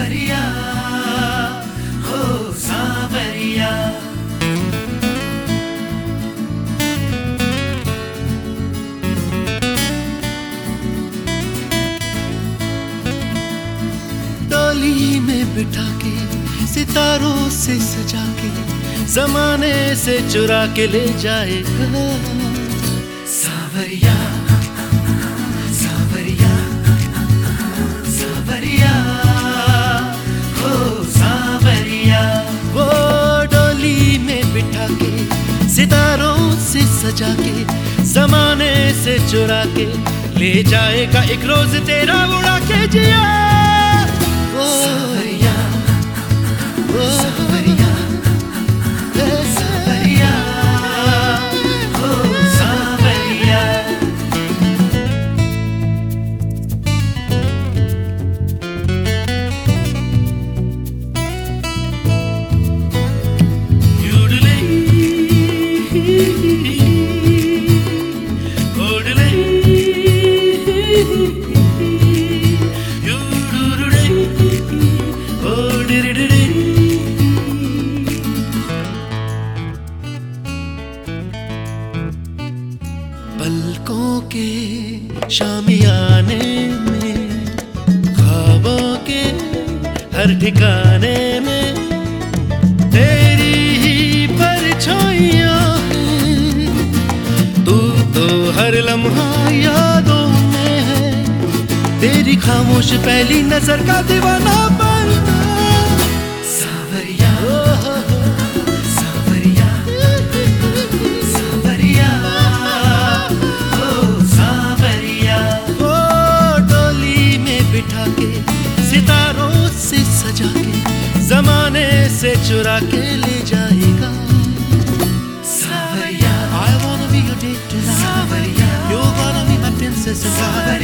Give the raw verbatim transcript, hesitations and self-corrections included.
सावरिया हो सावरिया। डोली में बिठा के सितारों से सजा के ज़माने से चुरा के ले जाएगा सावरिया सावरिया सावरिया हो सावरिया। वो डोली में बिठा के सितारों से सजा के ज़माने से चुरा के ले जाएगा एक रोज तेरा उड़ा के जिया। सावरिया सावरिया सावरिया हो सावरिया। युडले ओडले पलकों के शामियाने में ख्वाबों के हर ठिकाने में तेरी ही परछाइयां हैं। तू तो हर लम्हा यादों में है, तेरी खामोश पहली नजर का दीवाना बनना सावरिया सावरिया सावरिया हो सावरिया। वो डोली में बिठा के सितारों से सजा के ज़माने से चुरा के ले जाएगा सावरिया। I wanna be your date tonight. You're gonna be my princess.